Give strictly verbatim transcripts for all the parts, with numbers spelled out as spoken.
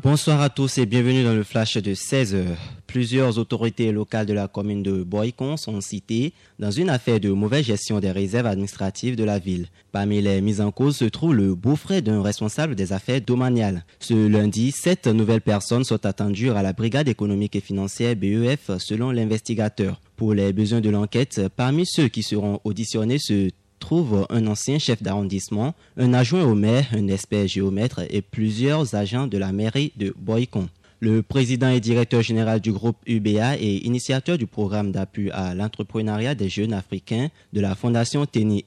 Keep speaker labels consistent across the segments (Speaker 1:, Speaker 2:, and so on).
Speaker 1: Bonsoir à tous et bienvenue dans le flash de seize heures. Plusieurs autorités locales de la commune de Boycon sont citées dans une affaire de mauvaise gestion des réserves administratives de la ville. Parmi les mises en cause se trouve le beau-frère d'un responsable des affaires domaniales. Ce lundi, sept nouvelles personnes sont attendues à la brigade économique et financière B E F selon l'investigateur. Pour les besoins de l'enquête, parmi ceux qui seront auditionnés se trouve un ancien chef d'arrondissement, un adjoint au maire, un expert géomètre et plusieurs agents de la mairie de Boycon. Le président et directeur général du groupe U B A et initiateur du programme d'appui à l'entrepreneuriat des jeunes africains de la fondation Teni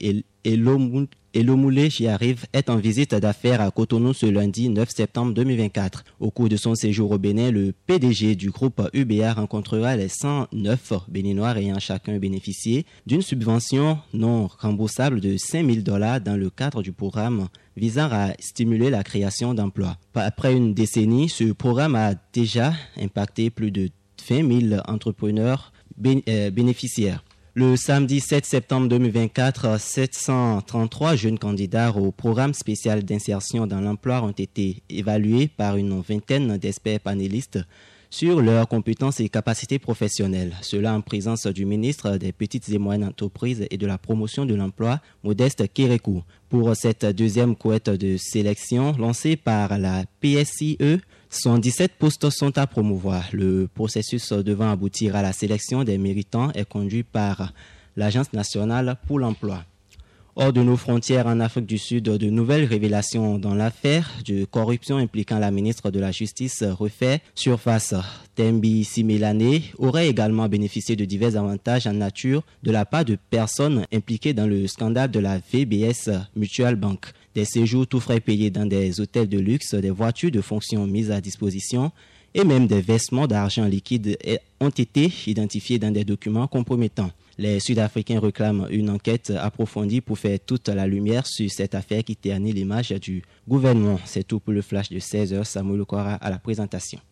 Speaker 1: Elomoulet j'y arrive est en visite d'affaires à Cotonou ce lundi neuf septembre deux mille vingt-quatre. Au cours de son séjour au Bénin, le P D G du groupe U B A rencontrera les cent neuf Béninois ayant chacun bénéficié d'une subvention non remboursable de cinq mille dollars dans le cadre du programme visant à stimuler la création d'emplois. Après une décennie, ce programme a déjà impacté plus de vingt mille entrepreneurs bénéficiaires. Le samedi sept septembre deux mille vingt-quatre, sept cent trente-trois jeunes candidats au programme spécial d'insertion dans l'emploi ont été évalués par une vingtaine d'experts panélistes sur leurs compétences et capacités professionnelles. Cela en présence du ministre des Petites et Moyennes Entreprises et de la Promotion de l'Emploi, Modeste Kérékou. Pour cette deuxième couette de sélection lancée par la P S I E, cent dix-sept postes sont à promouvoir. Le processus devant aboutir à la sélection des méritants est conduit par l'Agence nationale pour l'emploi. Hors de nos frontières en Afrique du Sud, de nouvelles révélations dans l'affaire de corruption impliquant la ministre de la Justice refait surface. Tembi Simelane aurait également bénéficié de divers avantages en nature de la part de personnes impliquées dans le scandale de la V B S Mutual Bank. Des séjours tout frais payés dans des hôtels de luxe, des voitures de fonction mises à disposition et même des versements d'argent liquide ont été identifiés dans des documents compromettants. Les Sud-Africains réclament une enquête approfondie pour faire toute la lumière sur cette affaire qui ternit l'image du gouvernement. C'est tout pour le flash de seize heures. Samuel Okora à la présentation.